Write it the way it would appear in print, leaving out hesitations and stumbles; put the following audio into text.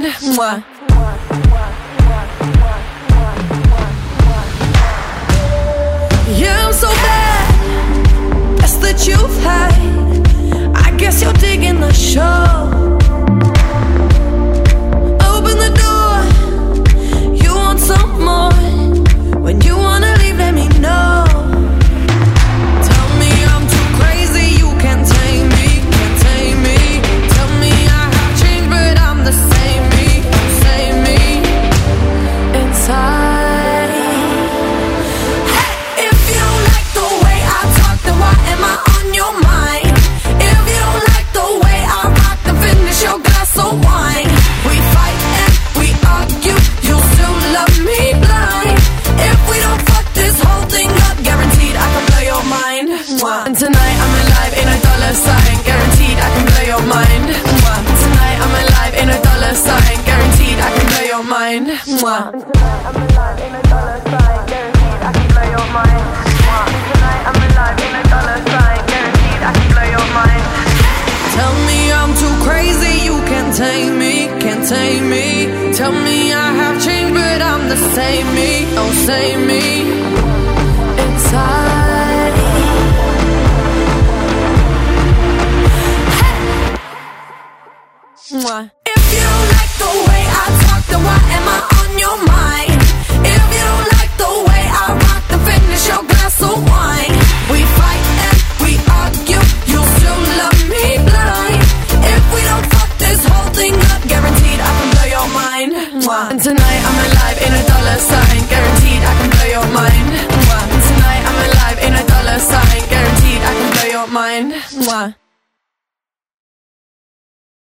Mwah. Yeah, I'm so bad. That's that you've had. I guess you're digging the show. Open the door. You want some more. When you wanna leave, let me know. Tell me I'm too crazy, you can't tame me, can't tame me. Tell me I have changed, but I'm the same me, same me. Inside. Hey, if you don't like the way I talk, then why am I on your mind? If you don't like the way I rock, then finish your glass of wine. We fight and we argue, you still love me blind. If we don't fuck this whole thing up, guaranteed I can blow your mind. And tonight I'm alive in a dollar sign, guaranteed I can blow your mind. Tonight I'm alive in a dollar sign, guaranteed I can blow your mind. Tonight I'm alive in a dollar sign, guaranteed I can blow your mind. Tonight I'm alive in a dollar sign, guaranteed I can blow your mind. Tell me I'm too crazy, you can't tame me, can't tame me. Tell me I have changed, but I'm the same me, oh same me. Inside. Hey. If you don't like the way I talk, then why am I on your mind? If you don't like the way I rock, then finish your glass of wine. We fight and we argue, you still love me blind. If we don't fuck this whole thing up, guaranteed I can blow your mind. And tonight I'm alive in a dollar sign, guaranteed I can blow your mind. And tonight I'm alive in a dollar sign, guaranteed I can blow your mind.